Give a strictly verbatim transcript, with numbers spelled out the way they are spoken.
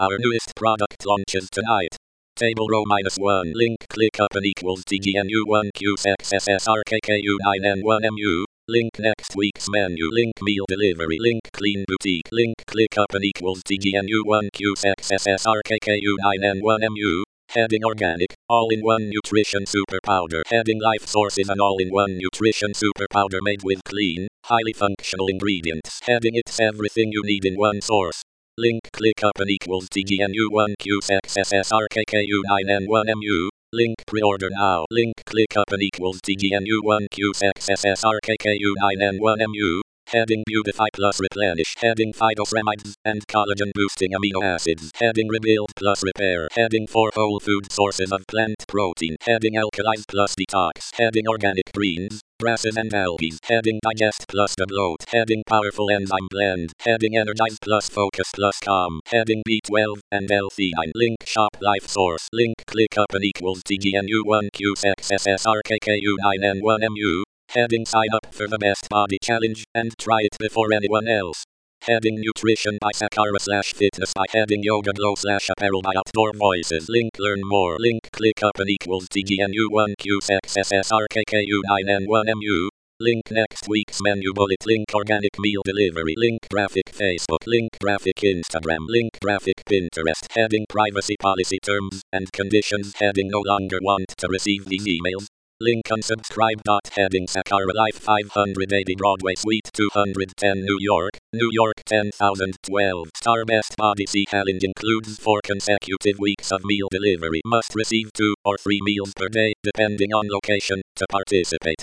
Our newest product launches tonight. Table row minus one. Link click up and equals T G N U one Q X S S R K K U nine N one M U. Link next week's menu. Link meal delivery. Link clean boutique. Link click up and equals T G N U one Q X S S R K K U nine N one M U. Heading organic, all-in-one nutrition super powder. Heading life sources, an all-in-one nutrition super powder made with clean, highly functional ingredients. Heading it's everything you need in one source. Link click up and equals T G N U one Q X S S R K K U nine N one M U. Link pre-order now. Link click up and equals T G N U one Q X S S R K K U nine N one M U. Heading Beautify plus Replenish. Heading Phytoceramides and collagen boosting amino acids. Heading Rebuild plus Repair. Heading for whole food sources of plant protein. Heading Alkalize plus Detox. Heading Organic greens, grasses and algae. Heading Digest plus the bloat. Heading Powerful enzyme blend. Heading Energize plus Focus plus Calm. Heading B twelve and L-theanine. Link shop life source. Link click up and equals T G N U one Q X S S R K K U nine N one M U. Heading sign up for the best body challenge and try it before anyone else. Heading nutrition by Sakara slash fitness by heading yoga glow slash apparel by outdoor voices. Link learn more. Link click up and equals T G N U one Q X S S R K K U nine N one M U. Link next week's menu bullet. Link organic meal delivery. Link graphic Facebook. Link graphic Instagram. Link graphic Pinterest. Heading privacy policy terms and conditions. Heading no longer want to receive these emails. Link unsubscribe. Heading Sakara Life five eighty Broadway Suite two ten New York, New York ten thousand twelve. Star Best Body C Challenge includes four consecutive weeks of meal delivery. Must receive two or three meals per day depending on location to participate.